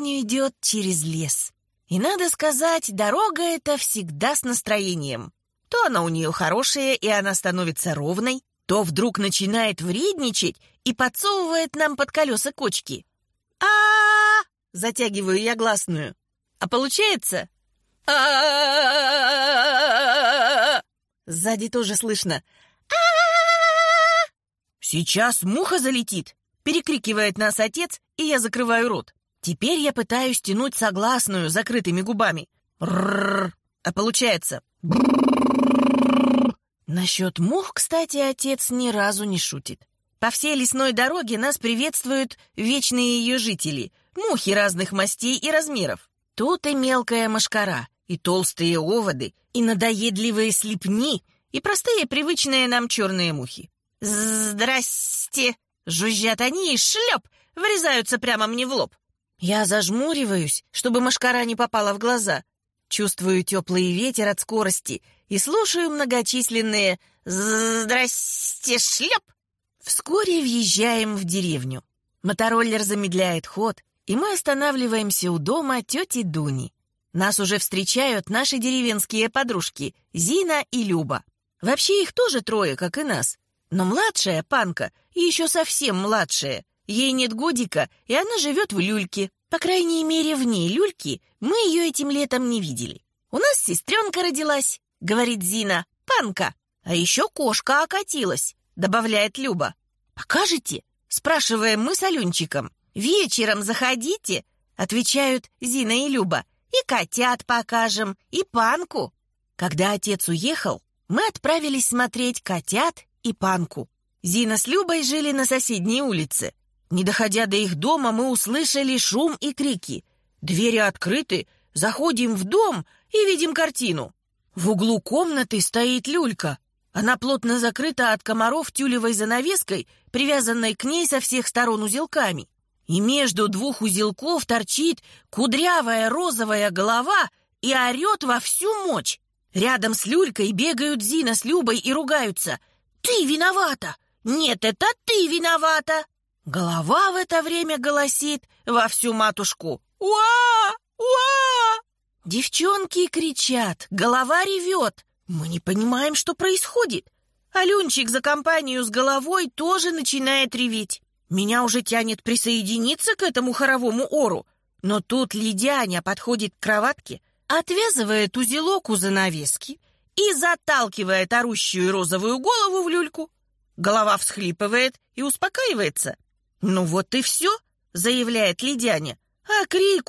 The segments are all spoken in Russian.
деревню идет через лес. И, надо сказать, дорога эта всегда с настроением. То она у нее хорошая, и она становится ровной, то вдруг начинает вредничать и подсовывает нам под колеса кочки. А-а-а! Затягиваю я гласную. А получается? А-а-а! Сзади тоже слышно. А-а-а! Сейчас муха залетит, перекрикивает нас отец, и я закрываю рот. Теперь я пытаюсь тянуть согласную закрытыми губами. Рррр. А получается. Насчет мух, кстати, отец ни разу не шутит. По всей лесной дороге нас приветствуют вечные ее жители, мухи разных мастей и размеров. Тут и мелкая мошкара, и толстые оводы, и надоедливые слепни, и простые привычные нам черные мухи. «Здрасте!» — жужжат они и шлеп врезаются прямо мне в лоб. Я зажмуриваюсь, чтобы мошкара не попала в глаза. Чувствую теплый ветер от скорости и слушаю многочисленные «Здрасте, шлеп!». Вскоре въезжаем в деревню. Мотороллер замедляет ход, и мы останавливаемся у дома тети Дуни. Нас уже встречают наши деревенские подружки Зина и Люба. Вообще их тоже трое, как и нас. Но младшая, Панка, еще совсем младшая. Ей нет годика, и она живет в люльке. По крайней мере, вне люльки мы ее этим летом не видели. «У нас сестренка родилась», — говорит Зина, — «Панка. А еще кошка окатилась», — добавляет Люба. «Покажете?» — спрашиваем мы с Аленчиком. «Вечером заходите», — отвечают Зина и Люба. «И котят покажем, и Панку». Когда отец уехал, мы отправились смотреть котят и Панку. Зина с Любой жили на соседней улице. Не доходя до их дома, мы услышали шум и крики. Двери открыты, заходим в дом и видим картину. В углу комнаты стоит люлька. Она плотно закрыта от комаров тюлевой занавеской, привязанной к ней со всех сторон узелками. и между двух узелков торчит кудрявая розовая голова и орет во всю мощь. Рядом с люлькой бегают Зина с Любой и ругаются. «Ты виновата! Нет, это ты виновата!» Голова в это время голосит во всю матушку. «Уа! Уа!» Девчонки кричат, голова ревет. Мы не понимаем, что происходит. Алёнчик за компанию с головой тоже начинает реветь. Меня уже тянет присоединиться к этому хоровому ору. Но тут Ледяня подходит к кроватке, отвязывает узелок у занавески и заталкивает орущую розовую голову в люльку. Голова всхлипывает и успокаивается. «Ну вот и все», — заявляет Ледяня. «А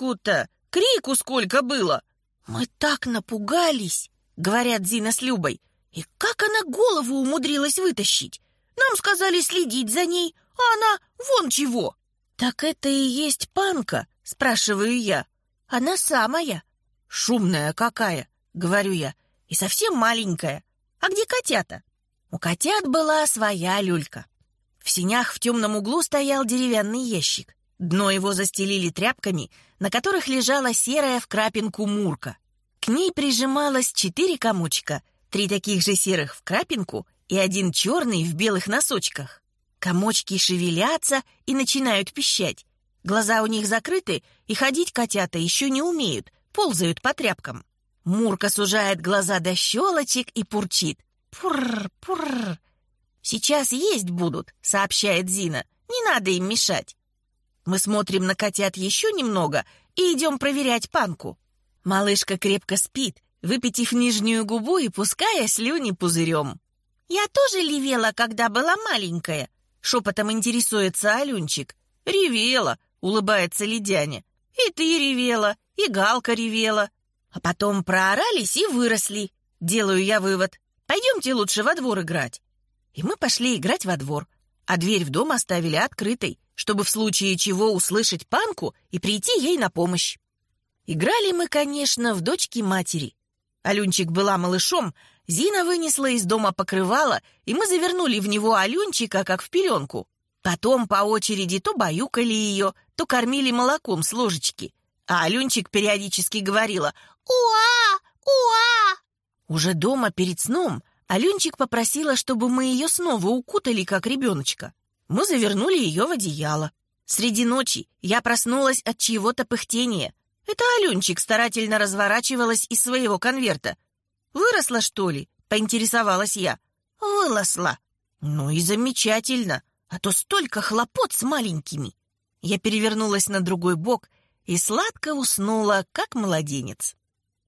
крику сколько было!» «Мы так напугались», — говорят Зина с Любой. «И как она голову умудрилась вытащить? Нам сказали следить за ней, а она вон чего». «Так это и есть Панка?» — спрашиваю я. «Она самая». «Шумная какая», — говорю я, — «и совсем маленькая. А где котята?» У котят была своя люлька. В сенях в темном углу стоял деревянный ящик. Дно его застелили тряпками, на которых лежала серая в крапинку Мурка. К ней прижималось 4 комочка, 3 таких же серых в крапинку и 1 черный в белых носочках. Комочки шевелятся и начинают пищать. Глаза у них закрыты, и ходить котята еще не умеют, ползают по тряпкам. Мурка сужает глаза до щелочек и пурчит. «Пурр, пурр». «Сейчас есть будут», — сообщает Зина. «Не надо им мешать». Мы смотрим на котят еще немного и идем проверять Панку. Малышка крепко спит, выпятив нижнюю губу и пуская слюни пузырем. «Я тоже ревела, когда была маленькая», — шепотом интересуется Алёнчик. «Ревела», — улыбается Ледяня. «И ты ревела, и Галка ревела. А потом проорались и выросли. Делаю я вывод. Пойдемте лучше во двор играть». И мы пошли играть во двор, а дверь в дом оставили открытой, чтобы в случае чего услышать Панку и прийти ей на помощь. Играли мы, конечно, в дочки-матери. Алёнчик была малышом, Зина вынесла из дома покрывало, и мы завернули в него Алёнчика, как в пеленку. Потом по очереди то баюкали ее, то кормили молоком с ложечки. А Алёнчик периодически говорила «Уа! Уа!». Уже дома перед сном Алёнчик попросила, чтобы мы ее снова укутали, как ребеночка. Мы завернули ее в одеяло. Среди ночи я проснулась от чьего-то пыхтения. Это Алёнчик старательно разворачивалась из своего конверта. «Выросла, что ли?» — поинтересовалась я. «Выросла». «Ну и замечательно, а то столько хлопот с маленькими». Я перевернулась на другой бок и сладко уснула, как младенец.